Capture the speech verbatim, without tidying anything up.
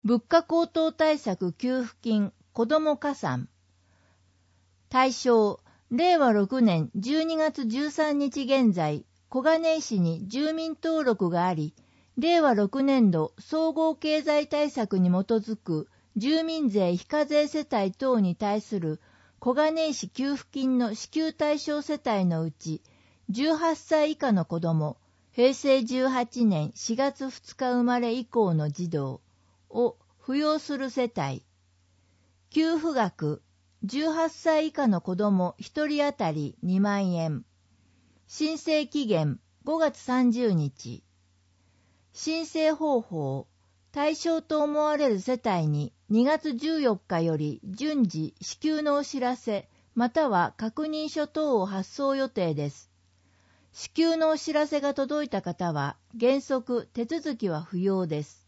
物価高騰対策給付金子ども加算。対象、れいわろくねんじゅうにがつじゅうさんにち現在、小金井市に住民登録があり、れいわろくねんど総合経済対策に基づく住民税非課税世帯等に対する小金井市給付金の支給対象世帯のうち、じゅうはっさい以下の子ども、へいせいじゅうはちねんしがつふつか生まれ以降の児童を扶養する世帯。給付額、じゅうはっさい以下の子どもひとり当たりにまんえん。申請期限ごがつさんじゅうにち。申請方法、対象と思われる世帯ににがつじゅうよっかより順次支給のお知らせまたは確認書等を発送予定です。支給のお知らせが届いた方は原則手続きは不要です。